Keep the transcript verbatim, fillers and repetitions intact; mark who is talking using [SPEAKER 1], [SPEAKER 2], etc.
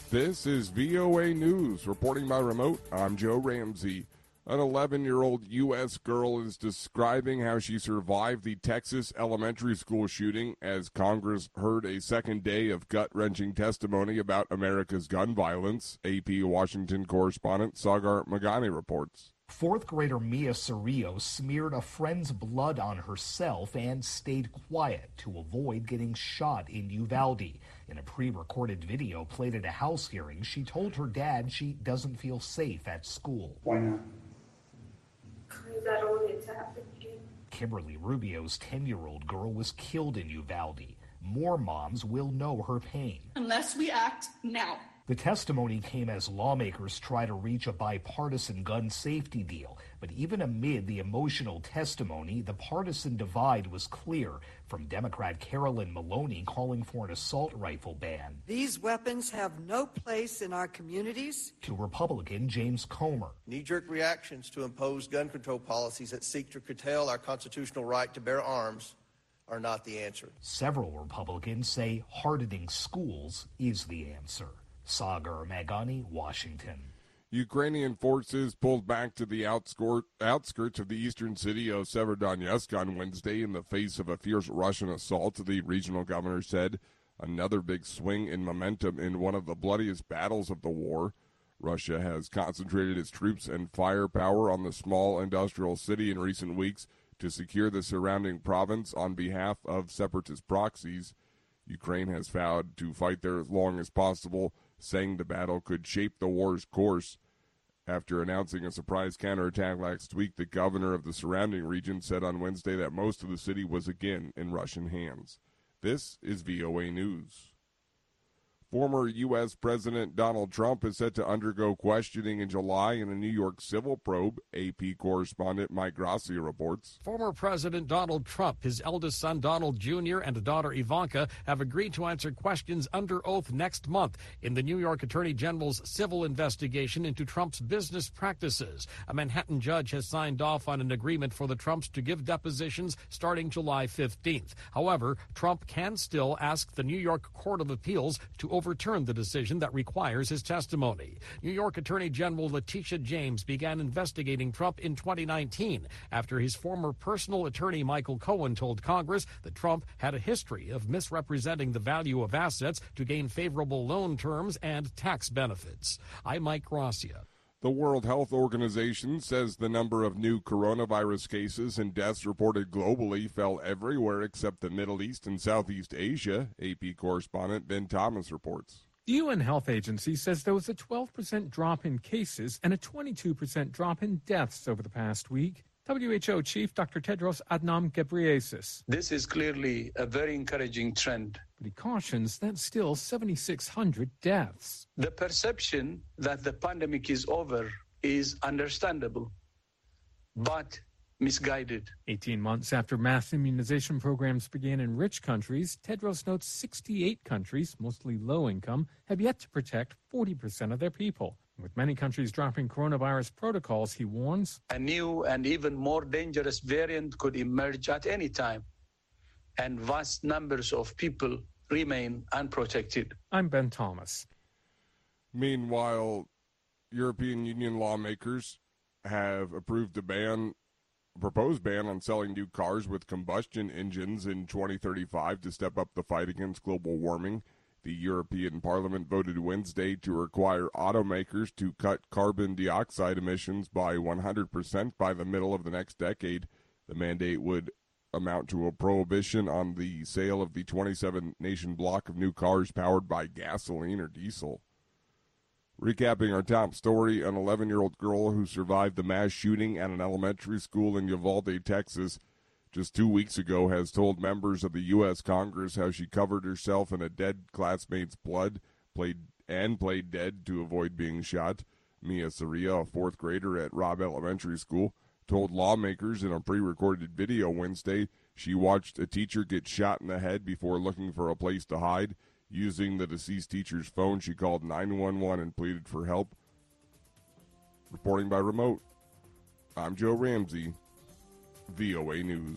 [SPEAKER 1] This is V O A News. Reporting by remote, I'm Joe Ramsey. An eleven-year-old U S girl is describing how she survived the Texas elementary school shooting as Congress heard a second day of gut-wrenching testimony about America's gun violence. A P Washington correspondent Sagar Magani reports.
[SPEAKER 2] Fourth grader Mia Cerrillo smeared a friend's blood on herself and stayed quiet to avoid getting shot in Uvalde. In a pre-recorded video played at a House hearing, she told her dad she doesn't feel safe at school.
[SPEAKER 3] Why not?
[SPEAKER 4] Because I don't want it to happen again.
[SPEAKER 2] Kimberly Rubio's ten-year-old girl was killed in Uvalde. More moms will know her pain.
[SPEAKER 5] Unless we act now.
[SPEAKER 2] The testimony came as lawmakers try to reach a bipartisan gun safety deal. But even amid the emotional testimony, the partisan divide was clear, from Democrat Carolyn Maloney calling for an assault rifle ban.
[SPEAKER 6] These weapons have no place in our communities.
[SPEAKER 2] To Republican James Comer.
[SPEAKER 7] Knee-jerk reactions to impose gun control policies that seek to curtail our constitutional right to bear arms are not the answer.
[SPEAKER 2] Several Republicans say hardening schools is the answer. Sagar Magani, Washington.
[SPEAKER 1] Ukrainian forces pulled back to the outskirts of the eastern city of Severodonetsk on Wednesday in the face of a fierce Russian assault, the regional governor said. Another big swing in momentum in one of the bloodiest battles of the war. Russia has concentrated its troops and firepower on the small industrial city in recent weeks to secure the surrounding province on behalf of separatist proxies. Ukraine has vowed to fight there as long as possible, saying the battle could shape the war's course. After announcing a surprise counterattack last week, the governor of the surrounding region said on Wednesday that most of the city was again in Russian hands. This is V O A News. Former U S President Donald Trump is set to undergo questioning in July in a New York civil probe. A P correspondent Mike Gracia reports.
[SPEAKER 8] Former President Donald Trump, his eldest son Donald Junior and daughter Ivanka have agreed to answer questions under oath next month in the New York Attorney General's civil investigation into Trump's business practices. A Manhattan judge has signed off on an agreement for the Trumps to give depositions starting July fifteenth. However, Trump can still ask the New York Court of Appeals to overturn the decision that requires his testimony. New York Attorney General Letitia James began investigating Trump in twenty nineteen after his former personal attorney Michael Cohen told Congress that Trump had a history of misrepresenting the value of assets to gain favorable loan terms and tax benefits. I'm Mike Gracia.
[SPEAKER 1] The World Health Organization says the number of new coronavirus cases and deaths reported globally fell everywhere except the Middle East and Southeast Asia. A P correspondent Ben Thomas reports.
[SPEAKER 9] The U N Health Agency says there was a twelve percent drop in cases and a twenty-two percent drop in deaths over the past week. W H O Chief Doctor Tedros Adhanom Ghebreyesus.
[SPEAKER 10] This is clearly a very encouraging trend.
[SPEAKER 9] But he cautions that's still seven thousand six hundred deaths.
[SPEAKER 10] The perception that the pandemic is over is understandable, but misguided.
[SPEAKER 9] eighteen months after mass immunization programs began in rich countries, Tedros notes sixty-eight countries, mostly low income, have yet to protect forty percent of their people. With many countries dropping coronavirus protocols, he warns,
[SPEAKER 10] a new and even more dangerous variant could emerge at any time, and vast numbers of people remain unprotected.
[SPEAKER 9] I'm Ben Thomas.
[SPEAKER 1] Meanwhile, European Union lawmakers have approved a ban, a proposed ban on selling new cars with combustion engines in twenty thirty-five to step up the fight against global warming. The European Parliament voted Wednesday to require automakers to cut carbon dioxide emissions by one hundred percent by the middle of the next decade. The mandate would amount to a prohibition on the sale of the twenty-seven nation block of new cars powered by gasoline or diesel. Recapping our top story, an eleven-year-old girl who survived the mass shooting at an elementary school in Uvalde, Texas, just two weeks ago has told members of the U S Congress how she covered herself in a dead classmate's blood played and played dead to avoid being shot. Mia Cerrillo, a fourth grader at Robb Elementary School, told lawmakers in a pre-recorded video Wednesday she watched a teacher get shot in the head before looking for a place to hide. Using the deceased teacher's phone, she called nine one one and pleaded for help. Reporting by remote, I'm Joe Ramsey, V O A News.